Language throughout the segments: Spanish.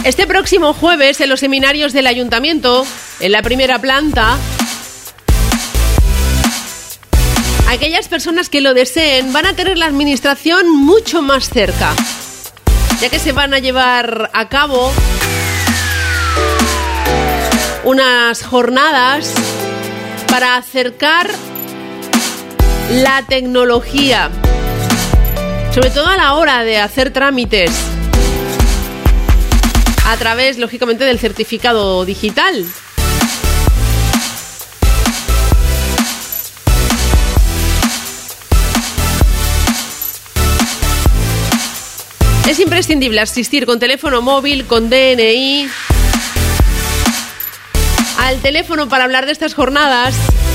Este próximo jueves, en los seminarios del Ayuntamiento, en la primera planta, aquellas personas que lo deseen van a tener la administración mucho más cerca, ya que se van a llevar a cabo unas jornadas para acercar la tecnología, sobre todo a la hora de hacer trámites, a través, lógicamente, del certificado digital. Es imprescindible asistir con teléfono móvil, con DNI, al teléfono para hablar de estas jornadas.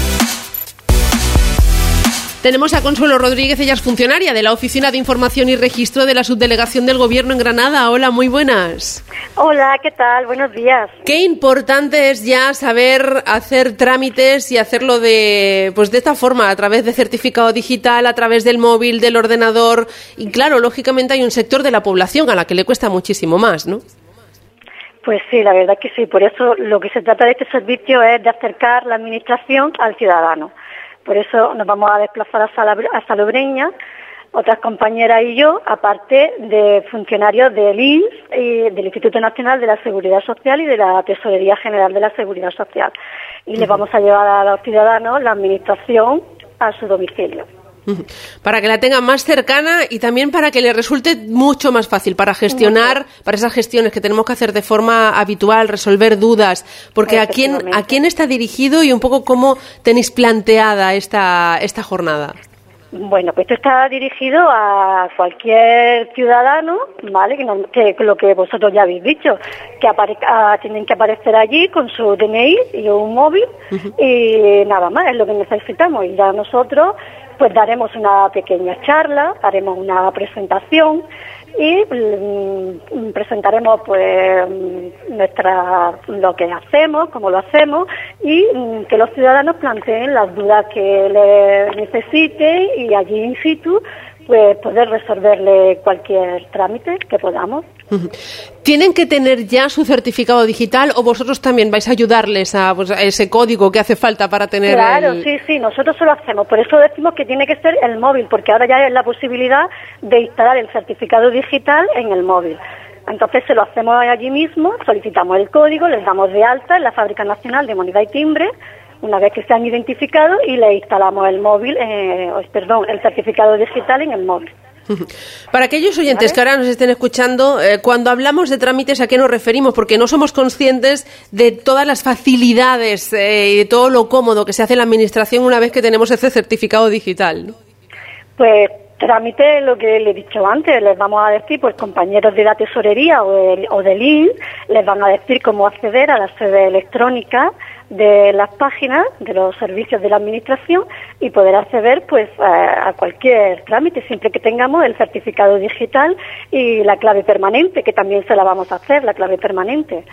Tenemos a Consuelo Rodríguez, ella es funcionaria de la Oficina de Información y Registro de la Subdelegación del Gobierno en Granada. Hola, muy buenas. Hola, ¿qué tal? Buenos días. Qué importante es ya saber hacer trámites y hacerlo de esta forma, a través de certificado digital, a través del móvil, del ordenador. Y claro, lógicamente hay un sector de la población a la que le cuesta muchísimo más, ¿no? Pues sí, la verdad que sí. Por eso lo que se trata de este servicio es de acercar la administración al ciudadano. Por eso nos vamos a desplazar a Salobreña, otras compañeras y yo, aparte de funcionarios del INS y del Instituto Nacional de la Seguridad Social y de la Tesorería General de la Seguridad Social. Y les vamos a llevar a los ciudadanos la administración a su domicilio. Para que la tengan más cercana y también para que les resulte mucho más fácil para gestionar, para esas gestiones que tenemos que hacer de forma habitual, resolver dudas, porque ¿a quién está dirigido y un poco cómo tenéis planteada esta jornada? Bueno, pues esto está dirigido a cualquier ciudadano, ¿vale? Que lo que vosotros ya habéis dicho, que tienen que aparecer allí con su DNI y un móvil y nada más, es lo que necesitamos. Y ya nosotros pues daremos una pequeña charla, haremos una presentación y presentaremos pues lo que hacemos, cómo lo hacemos y que los ciudadanos planteen las dudas que les necesiten y allí in situ pues poder resolverle cualquier trámite que podamos. ¿Tienen que tener ya su certificado digital o vosotros también vais a ayudarles a ese código que hace falta para tener? Claro, sí, nosotros lo hacemos. Por eso decimos que tiene que ser el móvil, porque ahora ya es la posibilidad de instalar el certificado digital en el móvil. Entonces se lo hacemos allí mismo, solicitamos el código, les damos de alta en la Fábrica Nacional de Moneda y Timbre, una vez que se han identificado y le instalamos el certificado digital en el móvil. Para aquellos oyentes que ahora nos estén escuchando, cuando hablamos de trámites, ¿a qué nos referimos? Porque no somos conscientes de todas las facilidades y de todo lo cómodo que se hace en la administración una vez que tenemos ese certificado digital, ¿no? Pues trámite, lo que le he dicho antes, les vamos a decir, pues compañeros de la tesorería o del INS, les van a decir cómo acceder a la sede electrónica de las páginas de los servicios de la administración y poder acceder pues a cualquier trámite siempre que tengamos el certificado digital y la clave permanente, que también se la vamos a hacer, la clave permanente.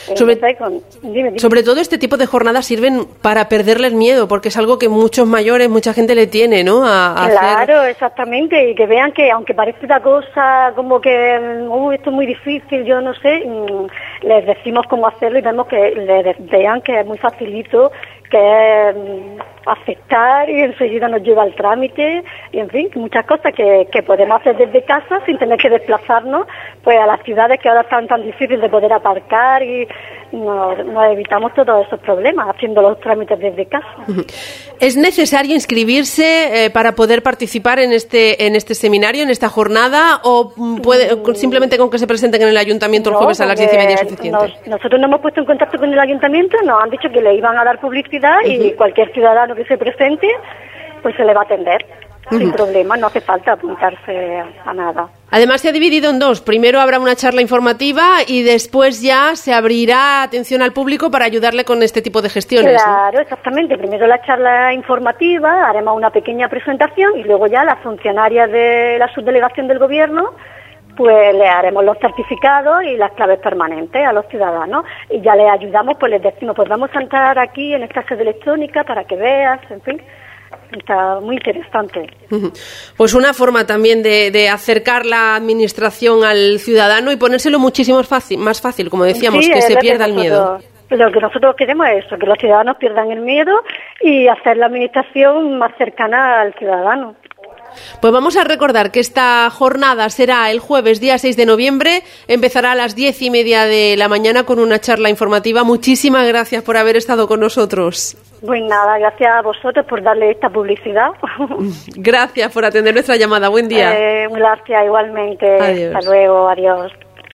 Dime. Sobre todo este tipo de jornadas sirven para perderles miedo, porque es algo que mucha gente le tiene, ¿no? Claro, exactamente, y que vean que aunque parece una cosa como que esto es muy difícil, yo no sé, les decimos cómo hacerlo y vemos que vean que es muy facilito, que es aceptar y enseguida nos lleva al trámite y en fin, muchas cosas que podemos hacer desde casa sin tener que desplazarnos pues a las ciudades que ahora están tan difíciles de poder aparcar y nos evitamos todos esos problemas haciendo los trámites desde casa. ¿Es necesario inscribirse para poder participar en este seminario, en esta jornada, o simplemente con que se presenten en el ayuntamiento el jueves a las 10:30 es suficiente? Nosotros nos hemos puesto en contacto con el ayuntamiento, nos han dicho que le iban a dar publicidad y cualquier ciudadano que se presente pues se le va a atender sin problema, no hace falta apuntarse a nada. Además se ha dividido en dos, primero habrá una charla informativa y después ya se abrirá atención al público para ayudarle con este tipo de gestiones. Claro, ¿no? Exactamente, primero la charla informativa, haremos una pequeña presentación y luego ya las funcionarias de la subdelegación del gobierno pues le haremos los certificados y las claves permanentes a los ciudadanos y ya les ayudamos, pues les decimos, pues vamos a entrar aquí en esta sede electrónica para que veas, en fin, Está muy interesante. Pues una forma también de acercar la administración al ciudadano y ponérselo muchísimo más fácil, como decíamos, sí, que se pierda el miedo. Lo que nosotros queremos es eso, que los ciudadanos pierdan el miedo y hacer la administración más cercana al ciudadano. Pues vamos a recordar que esta jornada será el jueves, día 6 de noviembre. Empezará a las 10:30 de la mañana con una charla informativa. Muchísimas gracias por haber estado con nosotros. Pues nada, gracias a vosotros por darle esta publicidad. Gracias por atender nuestra llamada. Buen día. Gracias, igualmente. Adiós. Hasta luego, adiós.